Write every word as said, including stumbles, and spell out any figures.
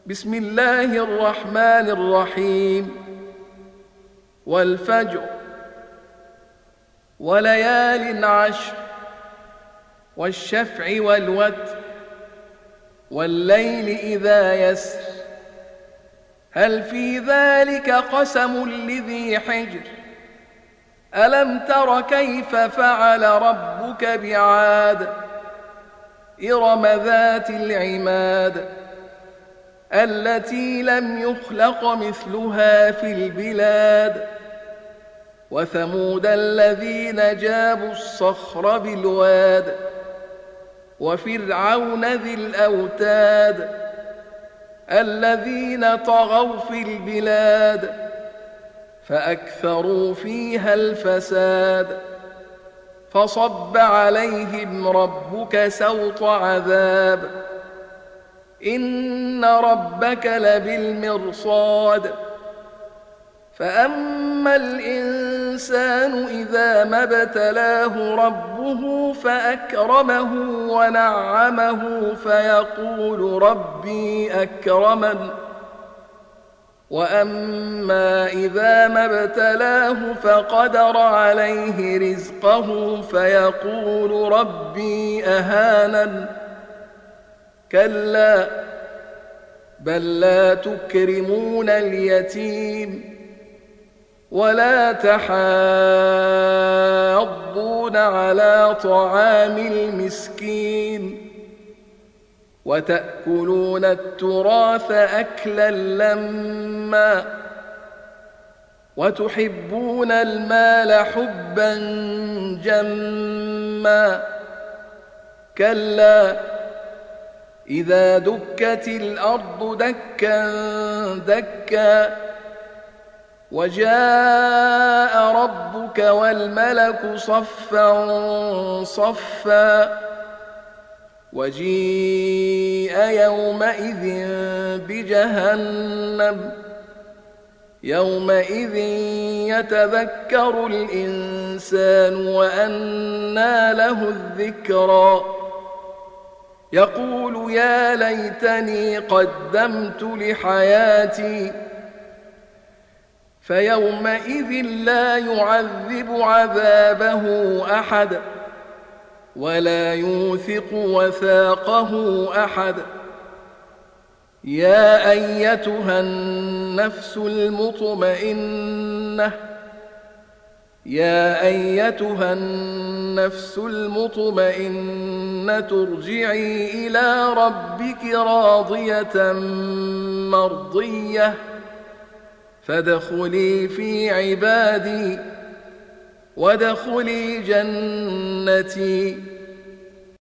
بسم الله الرحمن الرحيم. والفجر وليال عشر والشفع والوتر والليل إذا يسر هل في ذلك قسم لذي حجر ألم تر كيف فعل ربك بعاد إرم ذات العماد التي لم يخلق مثلها في البلاد وثمود الذين جابوا الصخر بالواد وفرعون ذي الأوتاد الذين طغوا في البلاد فأكثروا فيها الفساد فصب عليهم ربك سوط عذاب إن ربك لبالمرصاد فأما الإنسان إذا ما ابتلاه ربه فأكرمه ونعمه فيقول ربي أكرمن وأما إذا ما ابتلاه فقدر عليه رزقه فيقول ربي أهانن كلا بل لا تكرمون اليتيم ولا تحاضون على طعام المسكين وتأكلون التراث أكلا لما وتحبون المال حبا جما كلا إذا دكت الأرض دكا دكا وجاء ربك والملك صفا صفا وجيء يومئذ بجهنم يومئذ يتذكر الإنسان وأنى له الذكرى يقول يا ليتني قدمت لحياتي فيومئذ لا يعذب عذابه أحد ولا يوثق وثاقه أحد يا أيتها النفس المطمئنة يا أيتها النفس المطمئنة ارجعي إلى ربك راضية مرضية فادخلي في عبادي وادخلي جنتي